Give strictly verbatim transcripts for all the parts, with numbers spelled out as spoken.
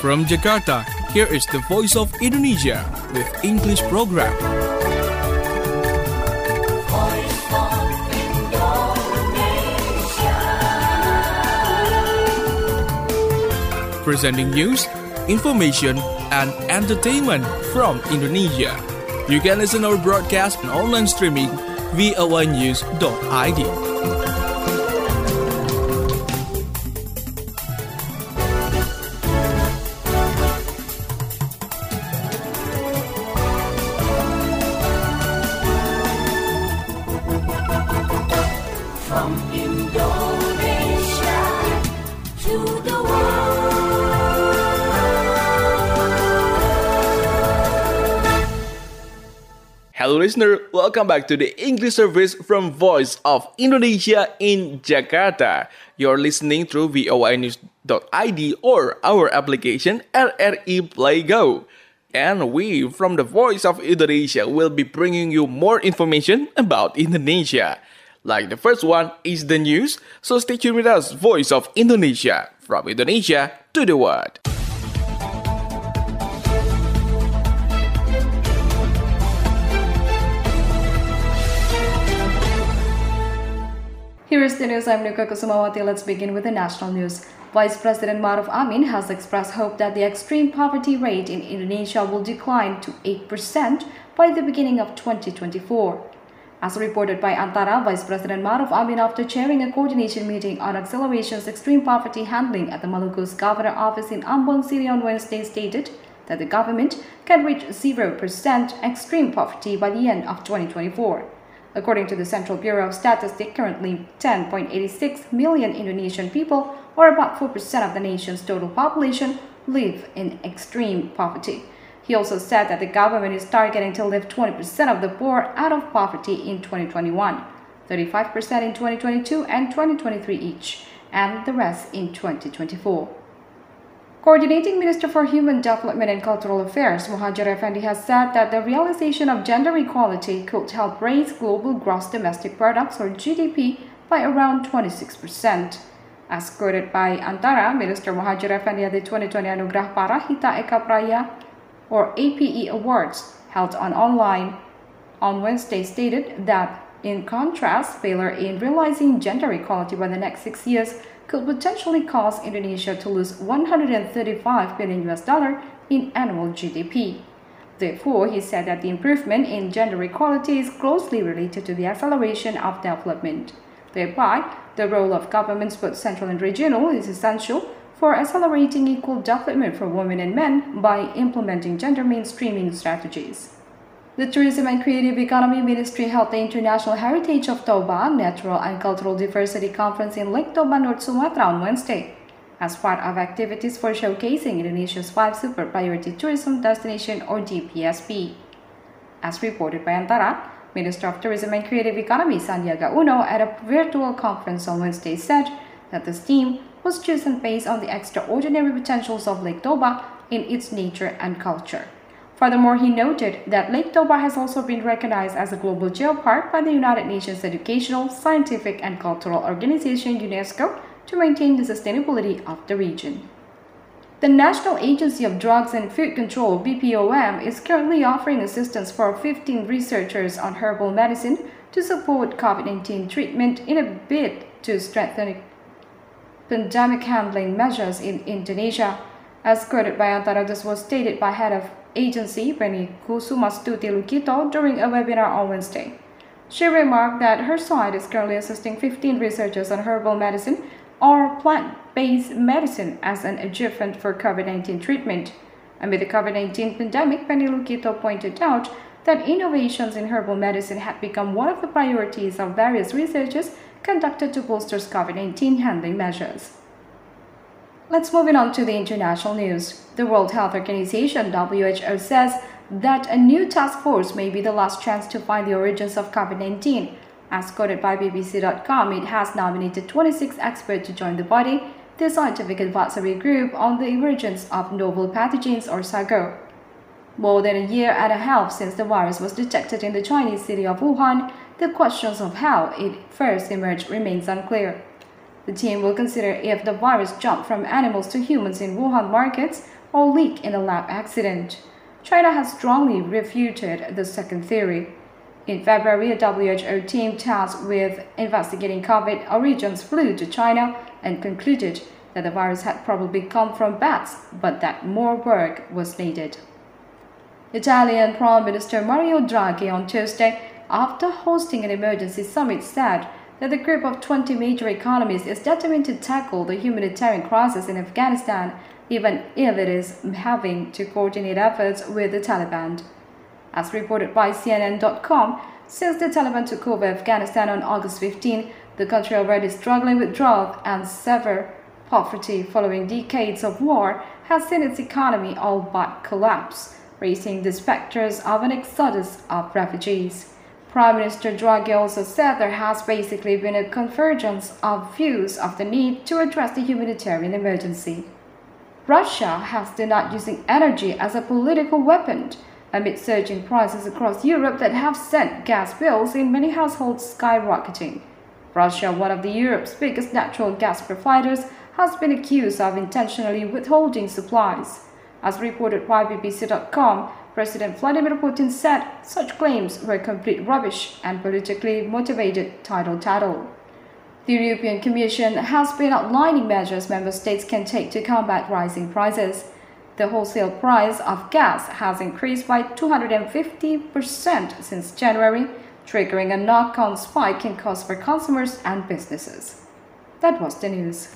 From Jakarta, here is the Voice of Indonesia with English program. Voice of Indonesia. Presenting news, information, and entertainment from Indonesia. You can listen our broadcast on online streaming v o a news dot i d. From Indonesia to the world. Hello listener, welcome back to the English service from Voice of Indonesia in Jakarta. You're listening through v o a news dot i d or our application R R I Play Go. And we from the Voice of Indonesia will be bringing you more information about Indonesia. Like the first one is the news, so stay tuned with us, Voice of Indonesia, from Indonesia to the world. Here is the news. I'm Nuka Kusumawati. Let's begin with the national news. Vice President Maruf Amin has expressed hope that the extreme poverty rate in Indonesia will decline to eight percent by the beginning of twenty twenty-four. As reported by Antara, Vice President Maruf Amin, after chairing a coordination meeting on Acceleration's extreme poverty handling at the Maluku's Governor Office in Ambon City on Wednesday, stated that the government can reach zero percent extreme poverty by the end of twenty twenty-four. According to the Central Bureau of Statistics, currently ten point eight six million Indonesian people, or about four percent of the nation's total population, live in extreme poverty. He also said that the government is targeting to lift twenty percent of the poor out of poverty in twenty twenty-one, thirty-five percent in twenty twenty-two and twenty twenty-three each, and the rest in twenty twenty-four. Coordinating Minister for Human Development and Cultural Affairs, Muhadjir Effendi, has said that the realization of gender equality could help raise global gross domestic products, or G D P, by around twenty-six percent. As quoted by Antara, Minister Muhadjir Effendi at the twenty twenty Anugerah Parahita Eka Praya, or A P E Awards, held on online on Wednesday, stated that, in contrast, failure in realizing gender equality by the next six years could potentially cause Indonesia to lose one hundred thirty-five billion U S dollar in annual G D P. Therefore, he said that the improvement in gender equality is closely related to the acceleration of development. Thereby, the role of governments, both central and regional, is essential for accelerating equal development for women and men by implementing gender mainstreaming strategies. The Tourism and Creative Economy Ministry held the International Heritage of Toba Natural and Cultural Diversity Conference in Lake Toba, North Sumatra on Wednesday, as part of activities for showcasing Indonesia's five Super Priority Tourism Destination, or D P S P. As reported by Antara, Minister of Tourism and Creative Economy Sandiaga Uno at a virtual conference on Wednesday said that this theme was chosen based on the extraordinary potentials of Lake Toba in its nature and culture. Furthermore, he noted that Lake Toba has also been recognized as a global geopark by the United Nations Educational, Scientific and Cultural Organization UNESCO to maintain the sustainability of the region. The National Agency of Drugs and Food Control (B P O M) is currently offering assistance for fifteen researchers on herbal medicine to support COVID nineteen treatment in a bid to strengthen pandemic handling measures in Indonesia. As quoted by Antara, this was stated by head of agency Penny Kusumastuti Lukito during a webinar on Wednesday. She remarked that her side is currently assisting fifteen researchers on herbal medicine or plant-based medicine as an adjuvant for COVID nineteen treatment. Amid the COVID nineteen pandemic, Penny Lukito pointed out that innovations in herbal medicine had become one of the priorities of various researches conducted to bolster COVID nineteen handling measures. Let's move on to the international news. The World Health Organization (W H O) says that a new task force may be the last chance to find the origins of COVID nineteen. As quoted by B B C dot com, it has nominated twenty-six experts to join the body, the Scientific Advisory Group on the Emergence of Novel Pathogens, or SAGO. More than a year and a half since the virus was detected in the Chinese city of Wuhan, the questions of how it first emerged remains unclear. The team will consider if the virus jumped from animals to humans in Wuhan markets or leak in a lab accident. China has strongly refuted the second theory. In February, a W H O team tasked with investigating COVID origins flew to China and concluded that the virus had probably come from bats, but that more work was needed. Italian Prime Minister Mario Draghi on Tuesday, after hosting an emergency summit, said that the group of twenty major economies is determined to tackle the humanitarian crisis in Afghanistan, even if it is having to coordinate efforts with the Taliban. As reported by C N N dot com, since the Taliban took over Afghanistan on August fifteenth, the country already struggling with drought and severe poverty following decades of war has seen its economy all but collapse, raising the specters of an exodus of refugees. Prime Minister Draghi also said there has basically been a convergence of views of the need to address the humanitarian emergency. Russia has denied using energy as a political weapon amid surging prices across Europe that have sent gas bills in many households skyrocketing. Russia, one of the Europe's biggest natural gas providers, has been accused of intentionally withholding supplies. As reported by B B C dot com, President Vladimir Putin said such claims were complete rubbish and politically motivated tattle-tattle. The European Commission has been outlining measures member states can take to combat rising prices. The wholesale price of gas has increased by two hundred fifty percent since January, triggering a knock-on spike in costs for consumers and businesses. That was the news.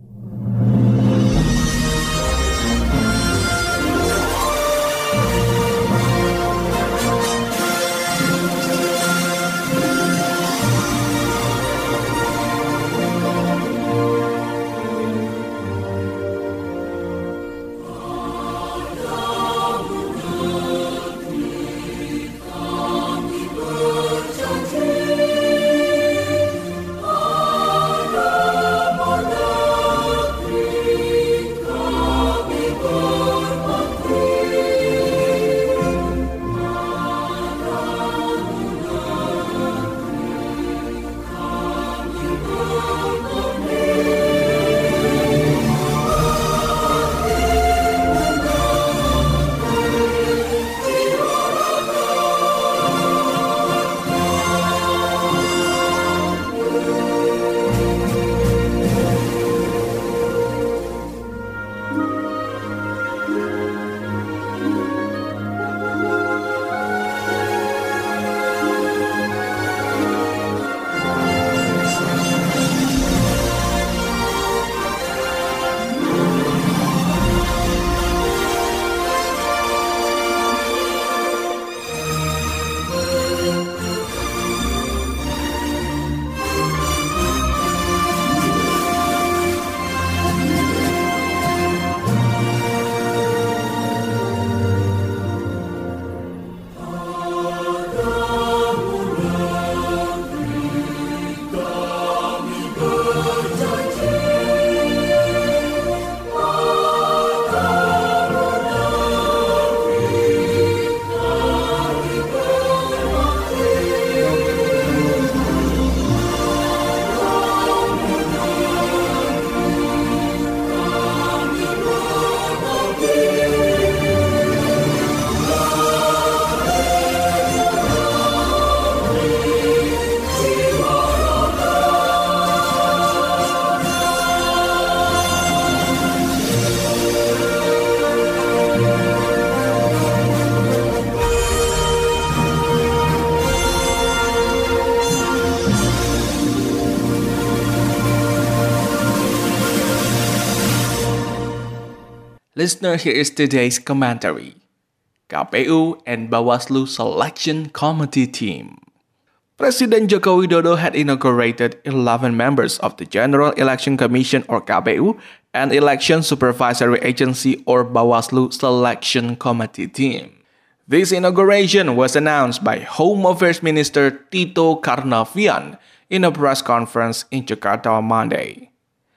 Listener, here is today's commentary. K P U and Bawaslu Selection Committee Team. President Joko Widodo had inaugurated eleven members of the General Election Commission or K P U and Election Supervisory Agency or Bawaslu Selection Committee Team. This inauguration was announced by Home Affairs Minister Tito Karnavian in a press conference in Jakarta on Monday.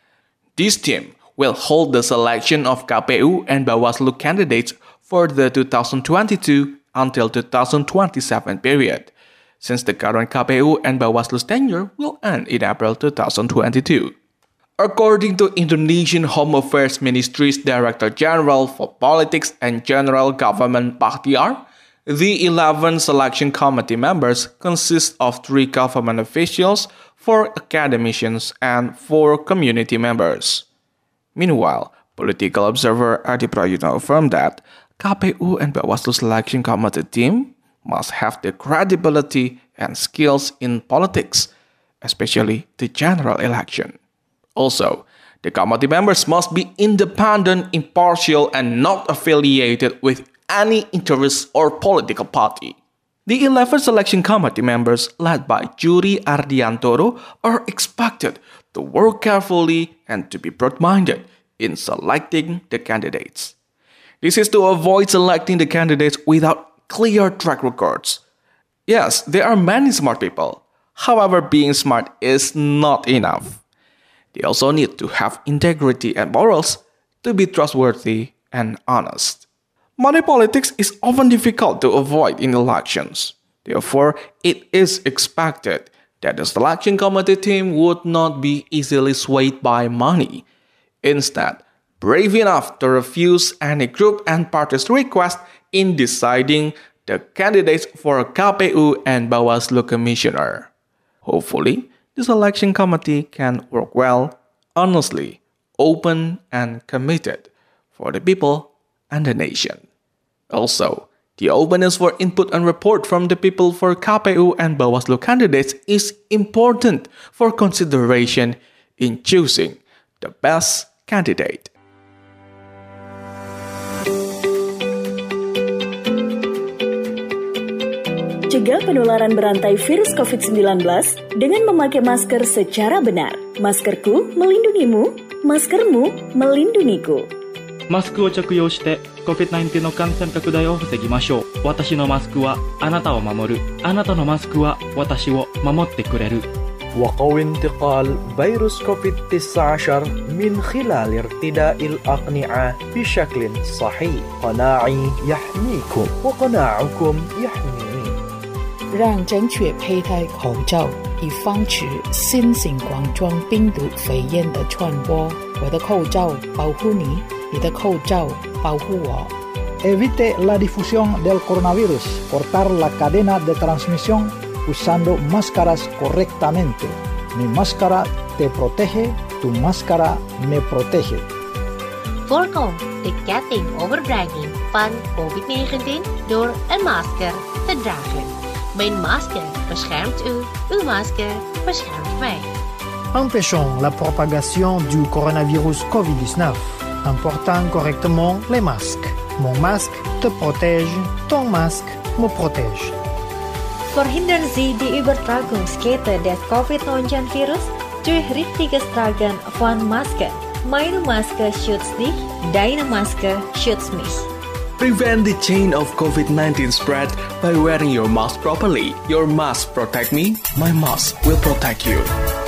This team will hold the selection of K P U and Bawaslu candidates for the two thousand twenty-two until two thousand twenty-seven period, since the current K P U and Bawaslu's tenure will end in April two thousand twenty-two. According to Indonesian Home Affairs Ministry's Director General for Politics and General Government Bahtiar, the eleven selection committee members consist of three government officials, four academicians, and four community members. Meanwhile, political observer Adi Prayitno affirmed that K P U and Bawaslu selection committee team must have the credibility and skills in politics, especially the general election. Also, the committee members must be independent, impartial, and not affiliated with any interest or political party. The eleven selection committee members, led by Juri Ardiantoro, are expected to work carefully and to be broad-minded in selecting the candidates. This is to avoid selecting the candidates without clear track records. Yes, there are many smart people. However, being smart is not enough. They also need to have integrity and morals to be trustworthy and honest. Money politics is often difficult to avoid in elections. Therefore, it is expected that the selection committee team would not be easily swayed by money. Instead, brave enough to refuse any group and party's request in deciding the candidates for K P U and Bawaslu Commissioner. Hopefully, the selection committee can work well, honestly, open, and committed for the people and the nation. Also, the openness for input and report from the people for K P U and Bawaslu candidates is important for consideration in choosing the best candidate. Cegah penularan berantai virus covid sembilan belas dengan memakai masker secara benar. Maskerku melindungimu, maskermu melindungiku. マスクを着用して コビッドナインティーン の感染拡大を防ぎましょう。私のマスクはあなたを守る。あなたのマスクは私を守ってくれる。 وقوي انتقال فيروس كوفيد تسعة عشر من خلال ارتداء الأقنعة بشكل صحيح. قناعي يحميكم وقناعكم يحميني. 让正确佩戴口罩，以防止新型冠状病毒肺炎的传播。我的口罩保护你，你的口罩保护我。 Evite la difusión del coronavirus. Cortar la cadena de transmisión usando máscaras correctamente. Mi máscara te protege, tu máscara me protege. Voorkom de ketting overdraging van covid negentien door een masker te dragen. Mijn masker beschermt u, uw masker beschermt mij. Empêchons la propagation du coronavirus covid dix-neuf en portant correctement les masques. Mon masque te protège, ton masque me protège. Verhindern Sie die Übertragungskette des covid neunzehn virus durch richtiges Tragen von Masken. Meine Maske schützt dich, deine Maske schützt mich. Prevent the chain of covid nineteen spread by wearing your mask properly. Your mask protect me, my mask will protect you.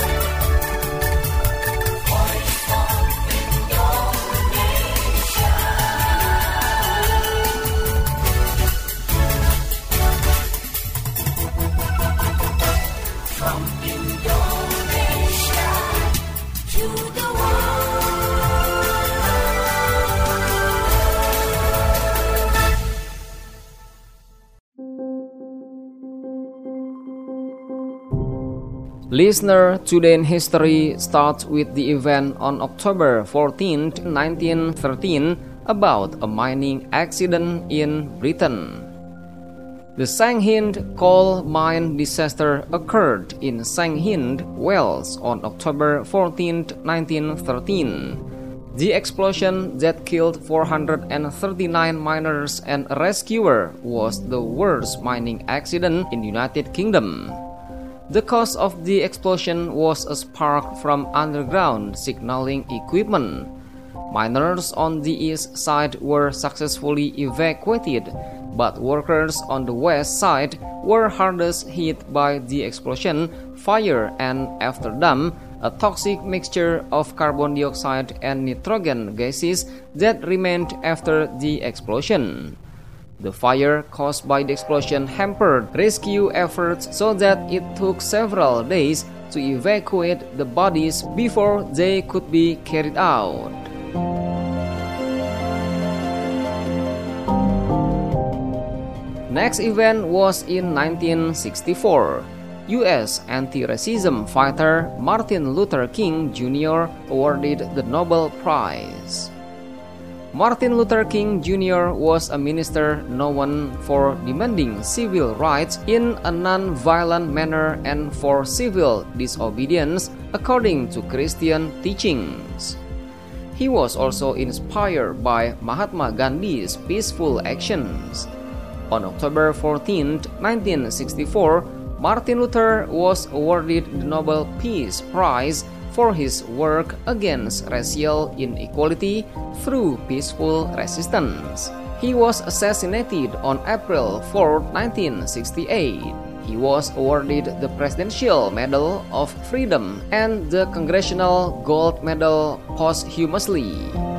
Listener, Today in History starts with the event on October fourteenth, nineteen thirteen about a mining accident in Britain. The Sanghind coal mine disaster occurred in Sanghind, Wales on October fourteenth, nineteen thirteen. The explosion that killed four hundred thirty-nine miners and a rescuer was the worst mining accident in the United Kingdom. The cause of the explosion was a spark from underground signaling equipment. Miners on the east side were successfully evacuated, but workers on the west side were hardest hit by the explosion, fire, and after them, a toxic mixture of carbon dioxide and nitrogen gases that remained after the explosion. The fire caused by the explosion hampered rescue efforts so that it took several days to evacuate the bodies before they could be carried out. Next event was in nineteen sixty-four. U S anti-racism fighter Martin Luther King Junior awarded the Nobel Prize. Martin Luther King Junior was a minister known for demanding civil rights in a non-violent manner and for civil disobedience according to Christian teachings. He was also inspired by Mahatma Gandhi's peaceful actions. On October fourteenth, nineteen sixty-four, Martin Luther was awarded the Nobel Peace Prize for his work against racial inequality through peaceful resistance. He was assassinated on April fourth, nineteen sixty-eight. He was awarded the Presidential Medal of Freedom and the Congressional Gold Medal posthumously.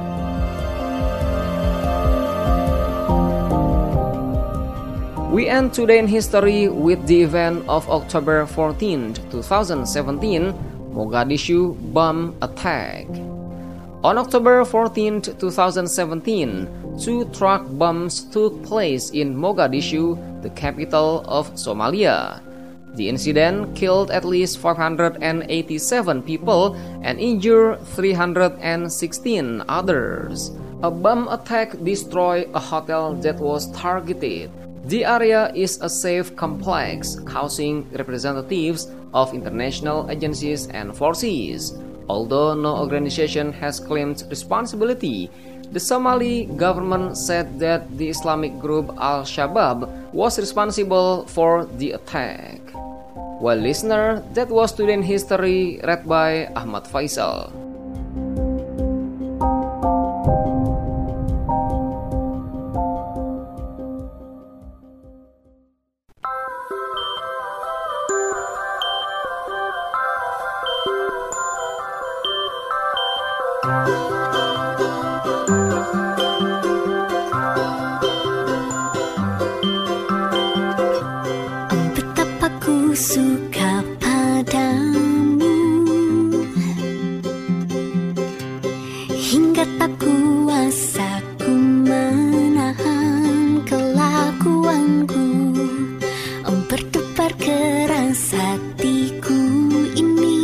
We end today in history with the event of October fourteenth, twenty seventeen, Mogadishu bomb attack. On October fourteenth, twenty seventeen, two truck bombs took place in Mogadishu, the capital of Somalia. The incident killed at least five hundred eighty-seven people and injured three hundred sixteen others. A bomb attack destroyed a hotel that was targeted. The area is a safe complex housing representatives of international agencies and forces. Although no organization has claimed responsibility, the Somali government said that the Islamic group Al-Shabaab was responsible for the attack. Well, listener, that was Today in History read by Ahmad Faisal. Betapa ku suka padamu, hingga tak kuasa ku menahan kelakuanku. Berdebar keras hatiku ini,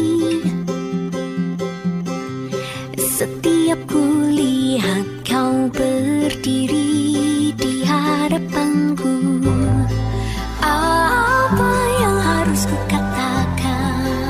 setiap kulihat kau berdiri di hadapanku. Apa yang harus ku katakan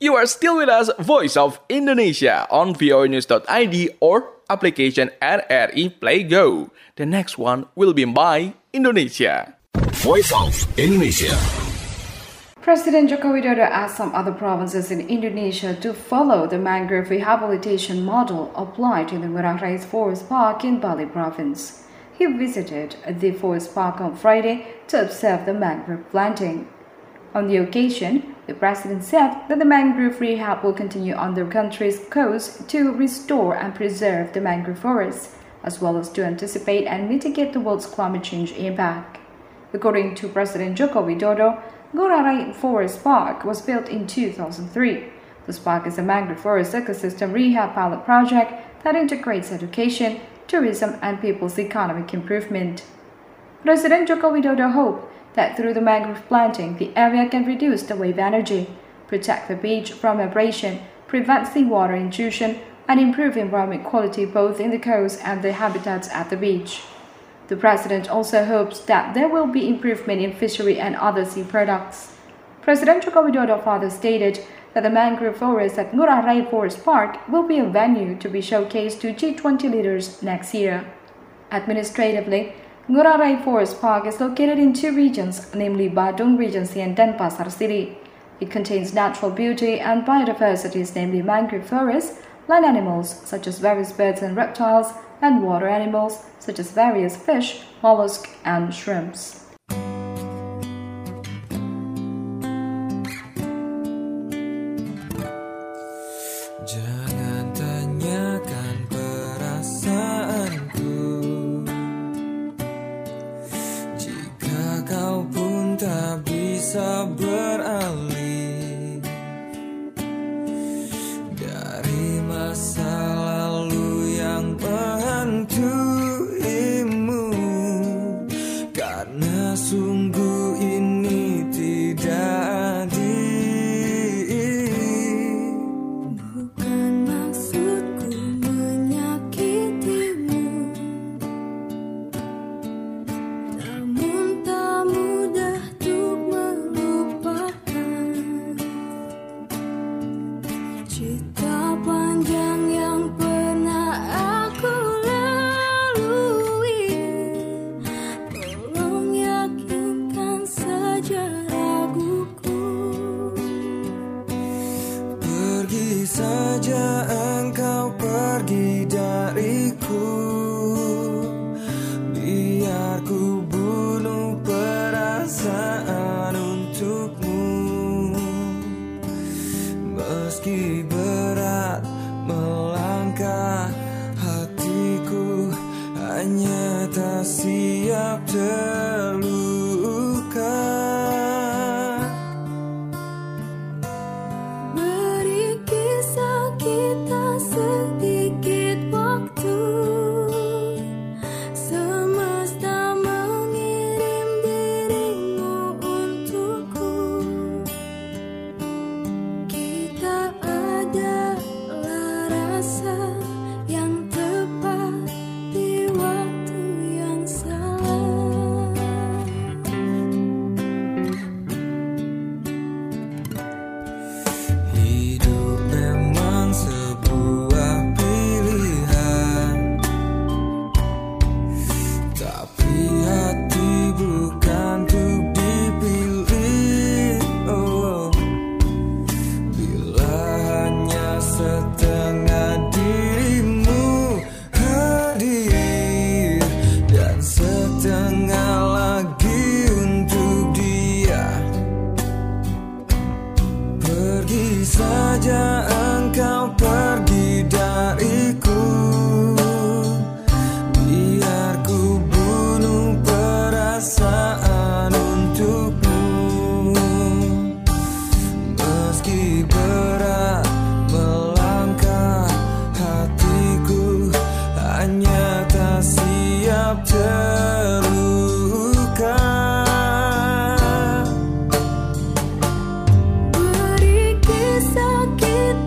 You are still with us, Voice of Indonesia, on voa news dot I D or application R R I Play Go. The next one will be by Indonesia. Voice of Indonesia. President Joko Widodo asked some other provinces in Indonesia to follow the mangrove rehabilitation model applied in the Ngurah Rai Forest Park in Bali Province. He visited the forest park on Friday to observe the mangrove planting. On the occasion, the president said that the mangrove rehab will continue on the country's coast to restore and preserve the mangrove forests, as well as to anticipate and mitigate the world's climate change impact. According to President Joko Widodo, Ngurah Rai Forest Park was built in two thousand three. This park is a mangrove forest ecosystem rehab pilot project that integrates education, tourism, and people's economic improvement. President Joko Widodo hoped that through the mangrove planting, the area can reduce the wave energy, protect the beach from abrasion, prevent seawater intrusion, and improve environment quality both in the coast and the habitats at the beach. The president also hopes that there will be improvement in fishery and other sea products. President Joko Widodo further stated that the mangrove forest at Ngurah Rai Forest Park will be a venue to be showcased to G twenty leaders next year. Administratively, Ngurah Rai Forest Park is located in two regions, namely Badung Regency and Denpasar City. It contains natural beauty and biodiversities, namely mangrove forests, land animals such as various birds and reptiles, and water animals such as various fish, mollusks, and shrimps. Jangan tanyakan perasaanku, jika kau pun tak bisa beralih dari masa lalu yang menghantuimu, karena sungguh ini tidak adil. Bukan maksudku menyakitimu, namun tak mudah untuk melupakan cerita panjang yang pernah aku lalui. Tolong yakinkan saja raguku. Pergi saja engkau, pergi dariku, biar ku bunuh perasaan untukmu. Meski berat melangkah, hatiku hanya tak siap terluka. Beri kisah kita sedikit waktu, semesta mengirim dirimu untukku. Kita adalah rasa yang tepat di waktu yang salah. Hidup memang sebuah pilihan, tapi hati bukan untuk dipilih. Oh, bila hanya setengah dirimu hadir dan setengah lagi untuk dia, pergi saja engkau, pergi dariku, biar ku bunuh perasaan untukmu. Meski berat melangkah, hatiku hanya tak siap terluka. Beri kisah kita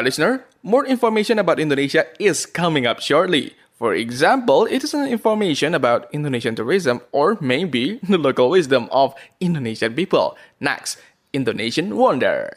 Alright, listener, more information about Indonesia is coming up shortly. For example, it is an information about Indonesian tourism or maybe the local wisdom of Indonesian people. Next, Indonesian Wonder.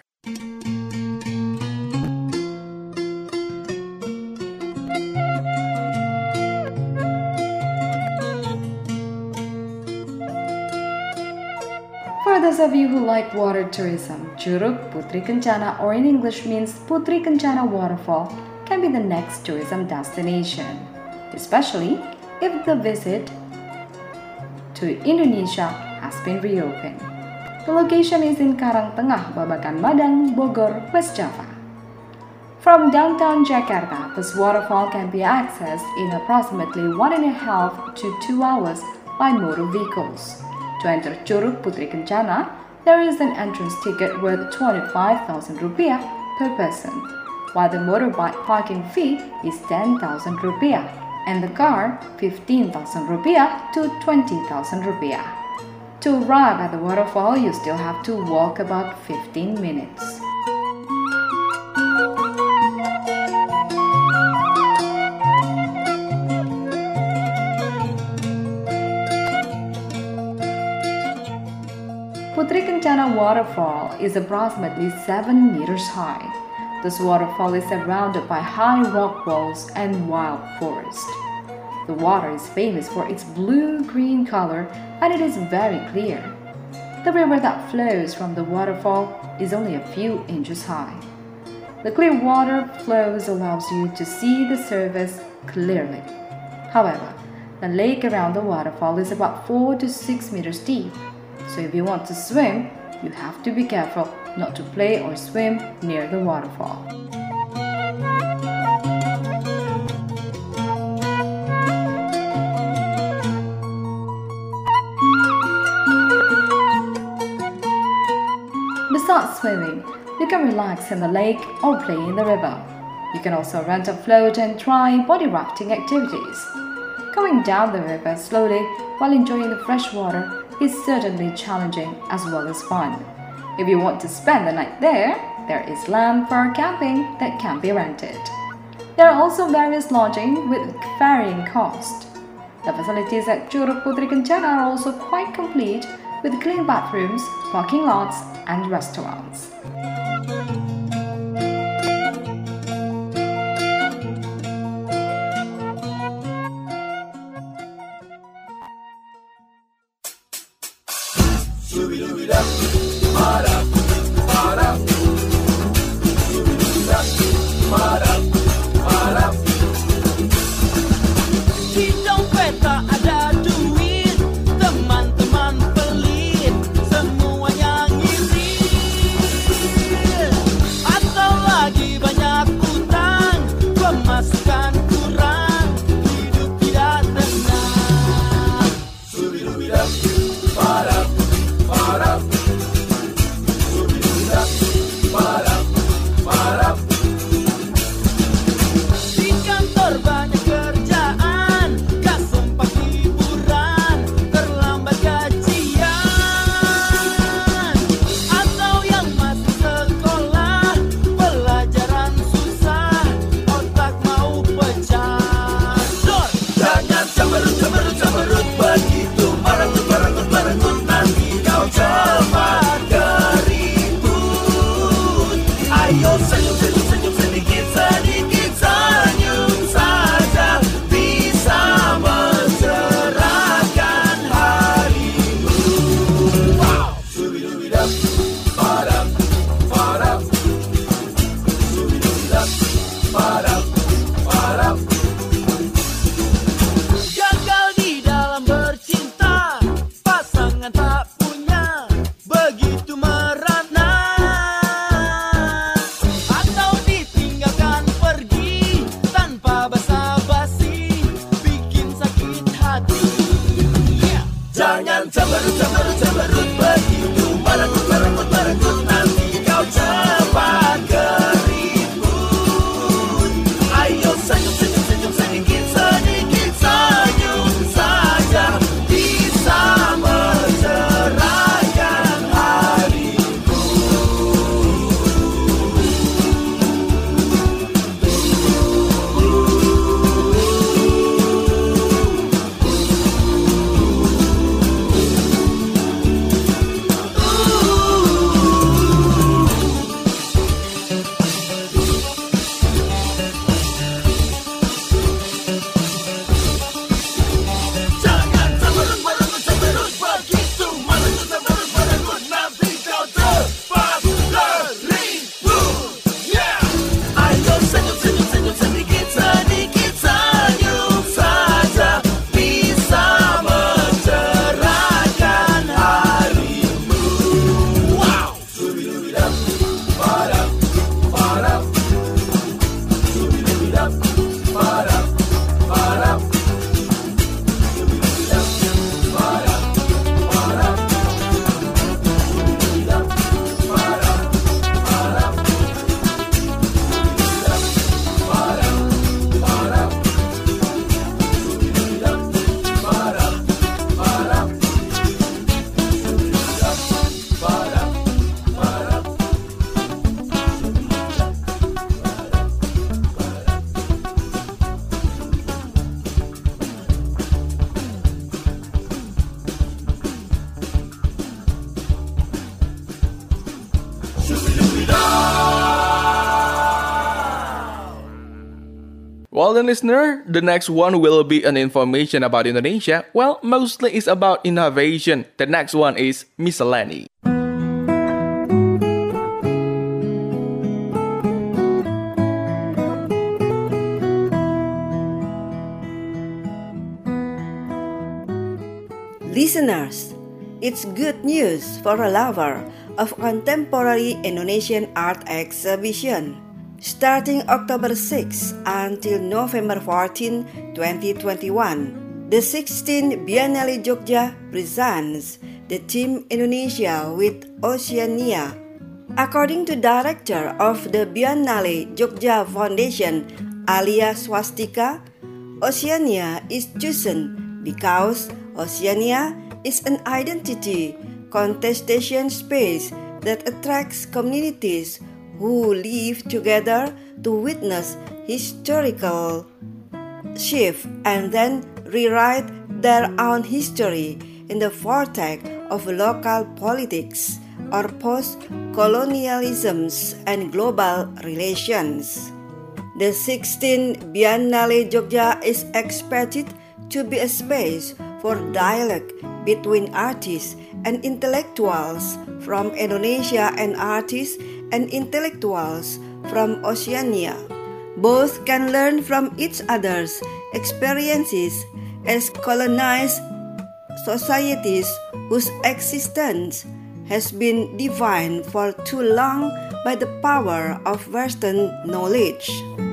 For those of you who like water tourism, Curug Putri Kencana, or in English means Putri Kencana Waterfall, can be the next tourism destination, especially if the visit to Indonesia has been reopened. The location is in Karangtengah, Babakan Madang, Bogor, West Java. From downtown Jakarta, this waterfall can be accessed in approximately one and a half to two hours by motor vehicles. To enter Curug Putri Kencana, there is an entrance ticket worth twenty-five thousand rupiah per person, while the motorbike parking fee is ten thousand rupiah and the car fifteen thousand rupiah to twenty thousand rupiah. To arrive at the waterfall, you still have to walk about fifteen minutes. Putri Kencana Waterfall is approximately seven meters high. This waterfall is surrounded by high rock walls and wild forest. The water is famous for its blue-green color and it is very clear. The river that flows from the waterfall is only a few inches high. The clear water flows allows you to see the surface clearly. However, the lake around the waterfall is about four to six meters deep. So if you want to swim, you have to be careful not to play or swim near the waterfall. Besides swimming, you can relax in the lake or play in the river. You can also rent a float and try body rafting activities. Going down the river slowly while enjoying the fresh water is certainly challenging as well as fun. If you want to spend the night there, there is land for camping that can be rented. There are also various lodging with varying cost. The facilities at Curug Putri Kencana are also quite complete with clean bathrooms, parking lots, and restaurants. Di dompet tak ada duit, teman-teman pelit, semuanya ngisi. Well then, listener, the next one will be an information about Indonesia. Well, mostly it's about innovation. The next one is miscellany. Listeners, it's good news for a lover of contemporary Indonesian art exhibition. Starting October sixth until November fourteenth, twenty twenty-one, the sixteenth Biennale Jogja presents the theme Indonesia with Oceania. According to director of the Biennale Jogja Foundation, Alia Swastika, Oceania is chosen because Oceania is an identity contestation space that attracts communities who live together to witness historical shift and then rewrite their own history in the vortex of local politics or post-colonialisms and global relations. The sixteenth Biennale Jogja is expected to be a space for dialogue between artists and intellectuals from Indonesia and artists and intellectuals from Oceania. Both can learn from each other's experiences as colonized societies whose existence has been defined for too long by the power of Western knowledge.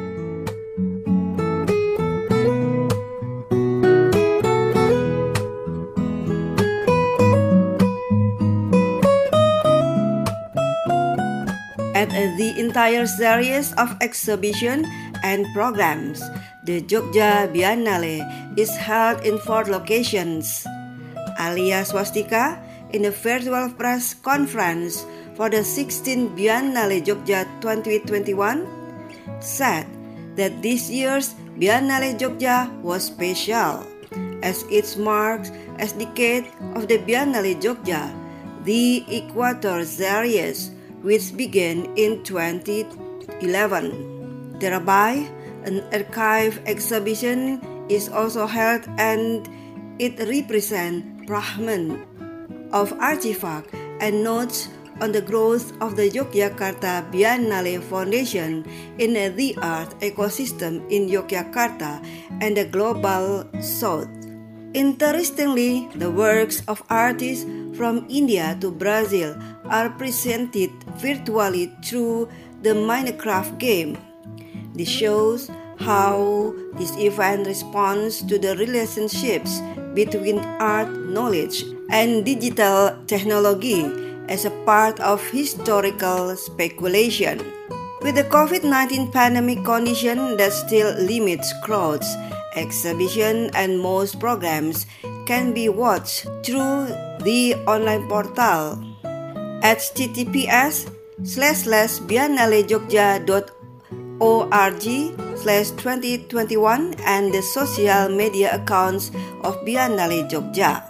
At the entire series of exhibition and programs, the Jogja Biennale is held in four locations. Alia Swastika, in a virtual press conference for the sixteenth Biennale Jogja twenty twenty-one, said that this year's Biennale Jogja was special, as it marks a decade of the Biennale Jogja, the Equator Series, which began in twenty eleven. Thereby, an archive exhibition is also held and it represents fragments of artifacts and notes on the growth of the Yogyakarta Biennale Foundation in the art ecosystem in Yogyakarta and the global south. Interestingly, the works of artists from India to Brazil are presented virtually through the Minecraft game. This shows how this event responds to the relationships between art knowledge and digital technology as a part of historical speculation. With the COVID nineteen pandemic condition that still limits crowds, exhibition and most programs can be watched through the online portal H T T P S slash slash biennalejogja dot org slash twenty twenty-one and the social media accounts of Biennale Jogja.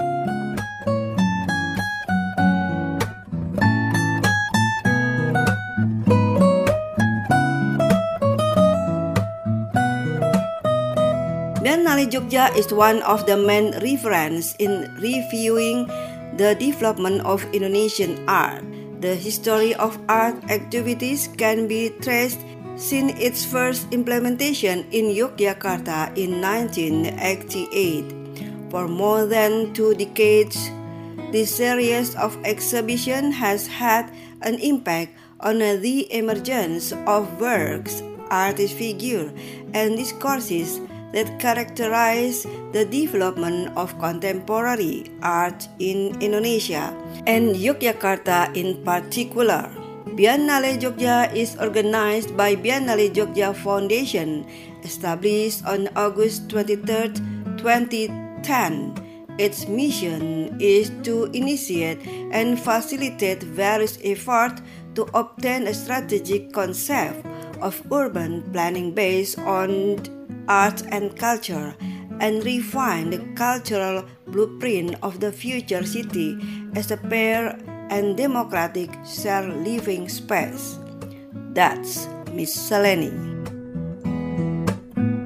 Biennale Jogja is one of the main references in reviewing the development of Indonesian art. The history of art activities can be traced since its first implementation in Yogyakarta in nineteen eighty-eight. For more than two decades, this series of exhibition has had an impact on the emergence of works, artist figures, and discourses that characterize the development of contemporary art in Indonesia and Yogyakarta in particular. Biennale Jogja is organized by Biennale Jogja Foundation, established on August twenty-third, twenty ten. Its mission is to initiate and facilitate various efforts to obtain a strategic concept of urban planning based on art and culture, and refine the cultural blueprint of the future city as a fair and democratic shared living space. That's miscellany.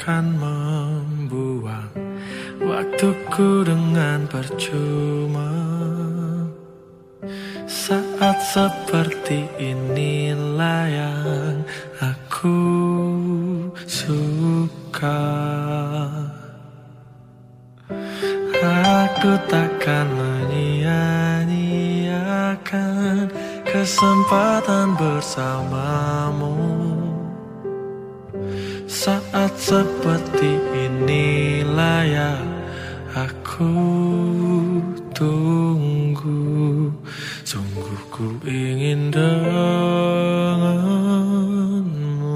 akan membuang waktuku dengan percuma. Saat seperti inilah yang aku suka. Aku takkan menyia-nyiakan kesempatan bersamamu. Saat seperti inilah yang aku tunggu. Sungguh ku ingin denganmu.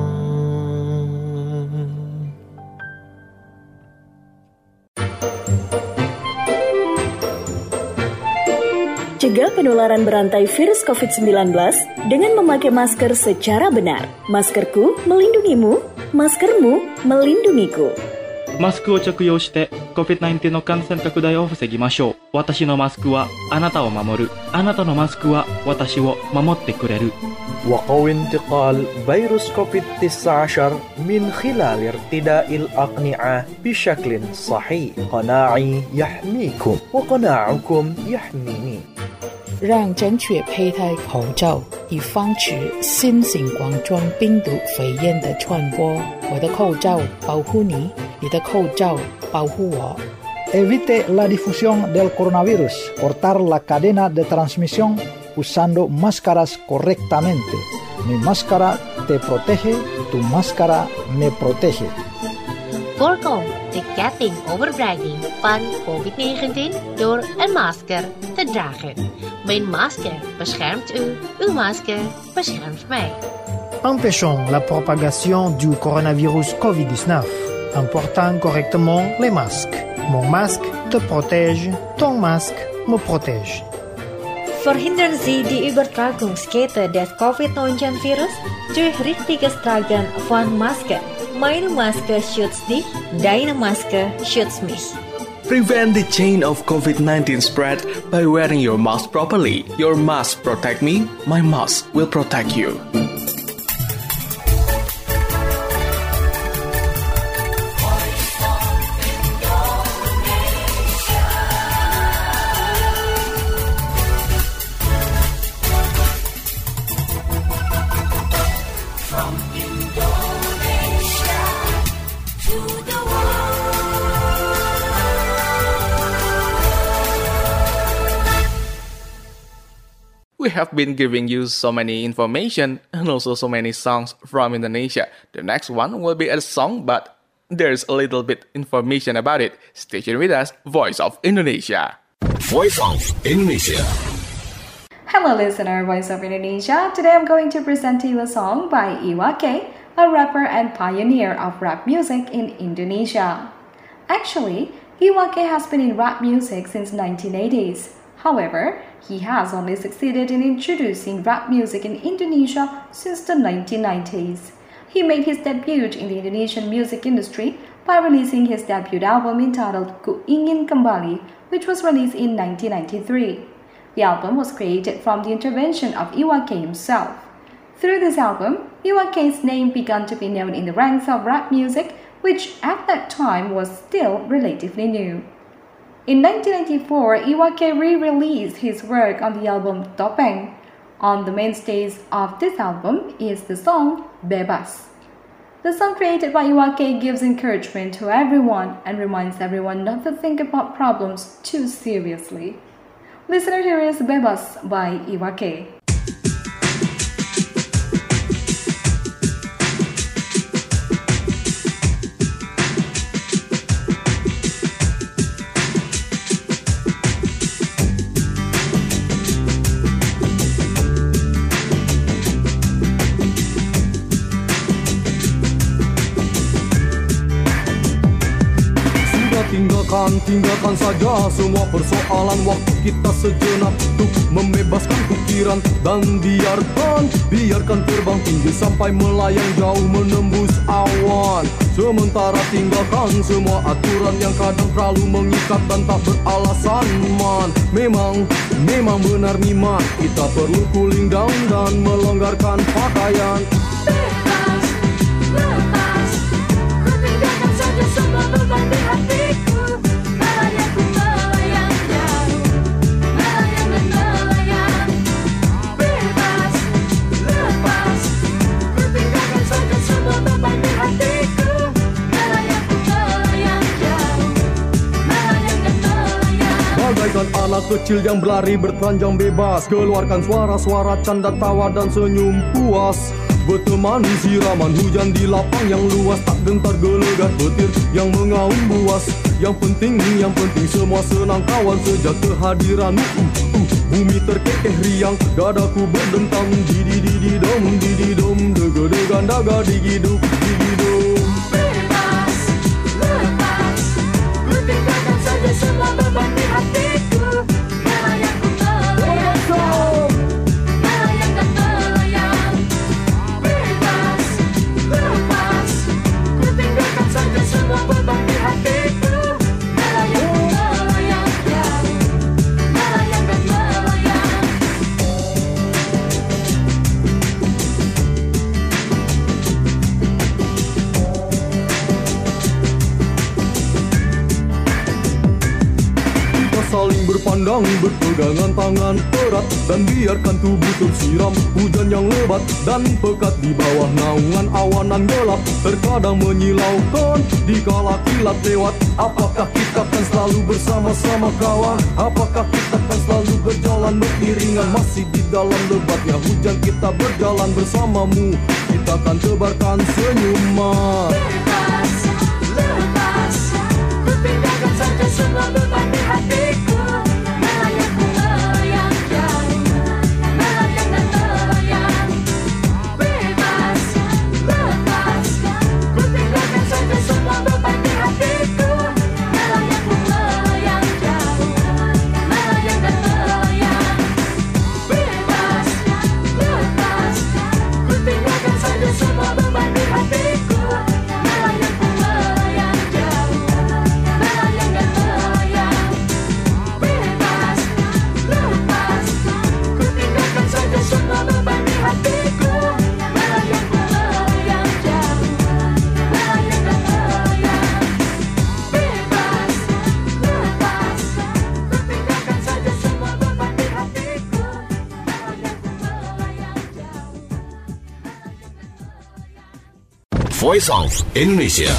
Cegah penularan berantai virus covid sembilan belas dengan memakai masker secara benar. Maskerku melindungimu, maskermu melindungiku. マスクを着用して コビッドナインティーン の感染拡大を防ぎましょう。私のマスクはあなたを守る。あなたのマスクは私を守ってくれる。 وقوي انتقال فيروس كوفيد تسعة عشر من خلال ارتداء الأقنعة بشكل صحيح. قناعي يحميكم وقناعكم يحميني. 让正确佩戴口罩，以防止新型冠状病毒肺炎的传播。我的口罩保护你，你的口罩保护我。 Evite la difusión del coronavirus. Cortar la cadena de transmisión usando máscaras correctamente. Mi máscara te protege, tu máscara me protege. Voorkom de ketting overdraging van covid negentien door een masker te dragen. Mijn masker beschermt u, uw masker beschermt mij. Empêchons la propagation du coronavirus covid dix-neuf en portant correctement les masques. Mon masque te protège, ton masque me protège. Verhindern Sie die Übertragungskette des covid neunzehn Virus durch richtiges Tragen von Masken. Meine Maske schützt dich, deine Maske schützt mich. Prevent the chain of covid nineteen spread by wearing your mask properly. Your mask protect me, my mask will protect you. We have been giving you so many information and also so many songs from Indonesia. The next one will be a song, but there's a little bit information about it. Stay tuned with us, Voice of Indonesia. Voice of Indonesia. Hello listener, Voice of Indonesia. Today I'm going to present to you a song by Iwake, a rapper and pioneer of rap music in Indonesia. Actually, Iwake has been in rap music since nineteen eighties. However, he has only succeeded in introducing rap music in Indonesia since the nineteen nineties. He made his debut in the Indonesian music industry by releasing his debut album entitled Ku Ingin Kembali, which was released in nineteen ninety-three. The album was created from the intervention of Iwake himself. Through this album, Iwake's name began to be known in the ranks of rap music, which at that time was still relatively new. In nineteen ninety-four, Iwake re-released his work on the album Topeng. On the mainstays of this album is the song Bebas. The song created by Iwake gives encouragement to everyone and reminds everyone not to think about problems too seriously. Listener, here is Bebas by Iwake. Tinggalkan, tinggalkan saja semua persoalan. Waktu kita sejenak untuk membebaskan pikiran. Dan biarkan, biarkan terbang tinggi sampai melayang jauh menembus awan. Sementara tinggalkan semua aturan yang kadang terlalu mengikat dan tak beralasan, man. Memang, memang benar niman. Kita perlu cooling down dan melonggarkan pakaian. Bebas, lepas, ku tinggal anak kecil yang berlari bertelanjang bebas. Keluarkan suara-suara canda tawa dan senyum puas. Bertemani siraman hujan di lapang yang luas. Tak gentar gelegar petir yang mengaum buas. Yang penting, yang penting semua senang kawan sejak kehadiranmu. uh, uh, Bumi terkekeh riang, dadaku berdentang. Didi didi dom, didi dom, dega degan daga digiduk, digidum. Bebas, lepas, ku tinggalkan saja semua beban di hatiku. Melayang ku melayang, melayang dan melayang. Bebas, lepas, ku tinggalkan saja semua beban di hatiku. Melayang ku melayang, melayang dan melayang. Saling berpandang, berpegangan tangan erat. Dan biarkan tubuh tersiram hujan yang lebat dan pekat di bawah naungan awanan gelap. Terkadang menyilaukan dikala kilat lewat. Apakah kita akan selalu bersama-sama kawan? Apakah kita akan selalu berjalan beriringan? Masih di dalam lebatnya hujan kita berjalan bersamamu. Kita akan tebarkan senyuman. Bebas, lepas, ku tinggalkan saja semua beban di hatiku. Melayang ku melayang jauh, melayang dan melayang. Bebas, lepas, ku tinggalkan saja semua beban di hatiku. Melayang ku melayang jauh, melayang dan melayang. Bebas, lepas, ku tinggalkan saja semua beban di hatiku. Melayang ku melayang jauh, melayang dan melayang. Bebas, lepas, ku tinggalkan saja semua beban di hatiku. Melayang ku melayang jauh, melayang dan melayang. Bebas, lepas, ku tinggalkan saja semua beban di hatiku. Melayang ku melayang jauh. Voice of Indonesia.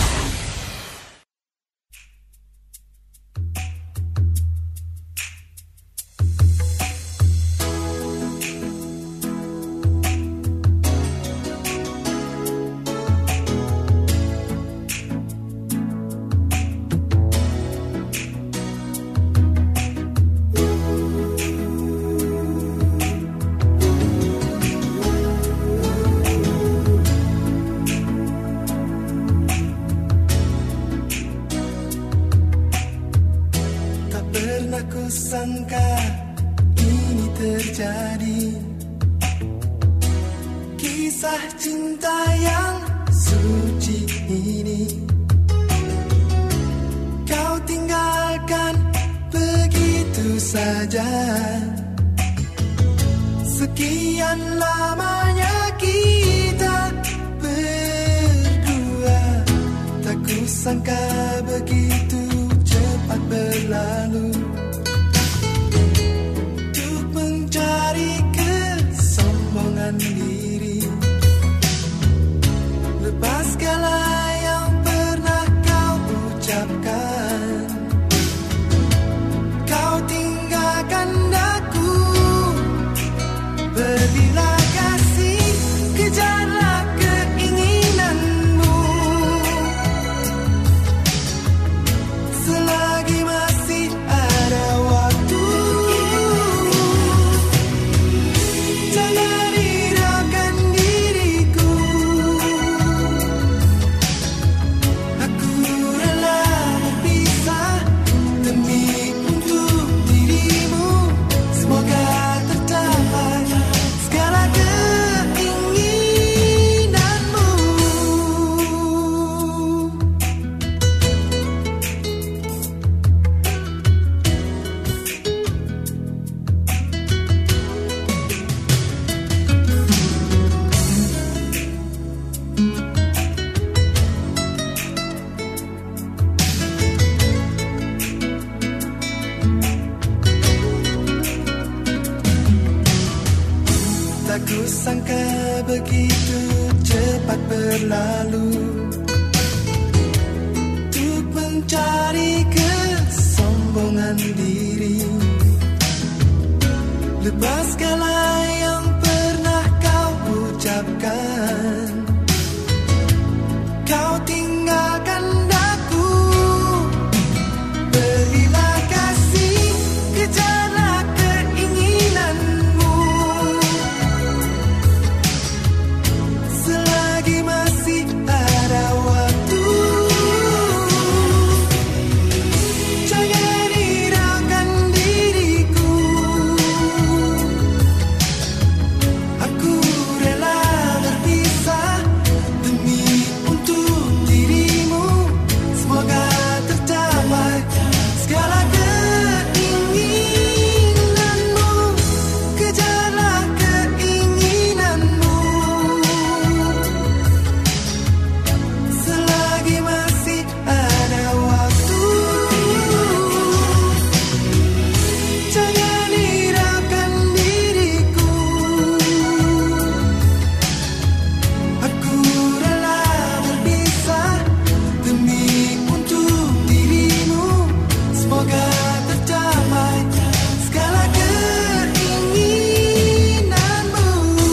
Tak pernah kusangka ini terjadi. Kisah cinta yang suci ini kau tinggalkan begitu saja. Sekian lamanya kita berdua. Tak kusangka begitu cepat berlalu. Untuk mencari kesombongan diri, lepas segala yang pernah kau ucapkan. Kau tinggalkan aku. Pergilah kasih, kejarlah keinginanmu. Selagi masih ada waktu, jangan hiraukan diriku. Aku rela berpisah demi untuk dirimu. Semoga tercapai segala keinginanmu. Tak kusangka begitu cepat berlalu. Untuk mencari kesombongan diri, Lepas segala yang pernah kau ucapkan, kau tinggalkan daku. Berilah kasih, kejarlah keinginanmu. Selagi masih ada waktu, jangan hiraukan diriku. Aku rela berpisah demi untuk dirimu. Semoga tercapai segala keinginanmu. Kejarlah keinginanmu. Selagi masih ada waktu, jangan hiraukan diriku. Aku rela berpisah demi untuk dirimu. Semoga tercapai segala keinginanmu.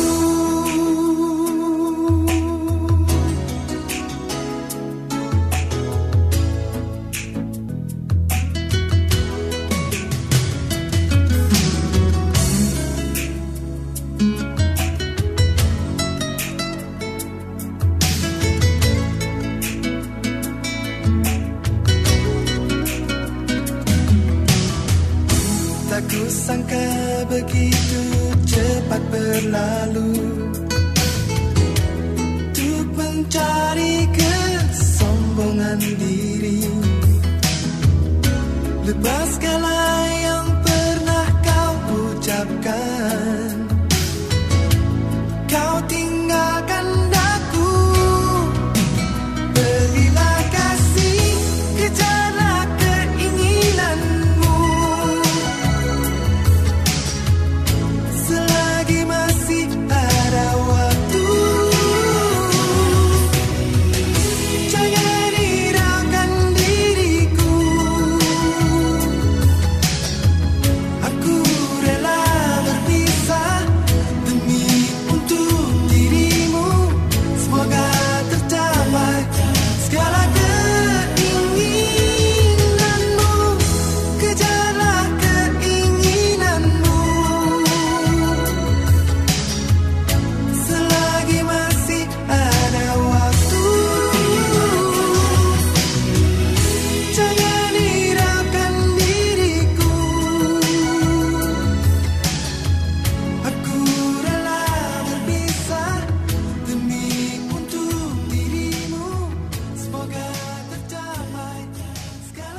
Tak kusangka begitu cepat berlalu untuk mencari kesombongan diri. Lepas segala yang pernah kau ucapkan, kau tinggalkan daku. Berilah kasih, kejarlah keinginanmu. Selagi masih ada waktu, jangan hiraukan diriku. Aku rela berpisah demi untuk dirimu. Semoga tercapai segala keinginanmu. Kejarlah keinginanmu. Selagi masih ada waktu, jangan hiraukan diriku. Aku rela berpisah demi untuk dirimu. Semoga tercapai segala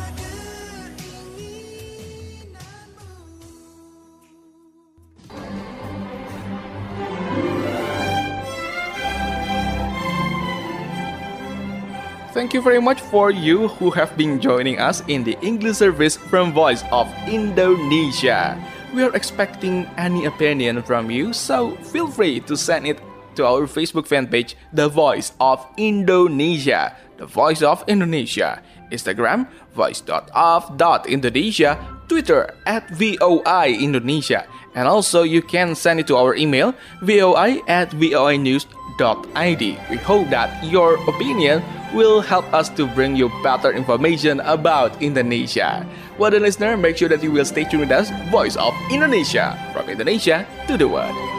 Thank you very much for you who have been joining us in the English service from Voice of Indonesia. We are expecting any opinion from you, so feel free to send it to our Facebook fan page, The Voice of Indonesia, The Voice of Indonesia, Instagram, voice dot of dot indonesia, Twitter at V O I Indonesia, and also you can send it to our email, voi at voinews dot id. We hope that your opinion will help us to bring you better information about Indonesia. Well, the listener, make sure that you will stay tuned with us, Voice of Indonesia, from Indonesia to the world.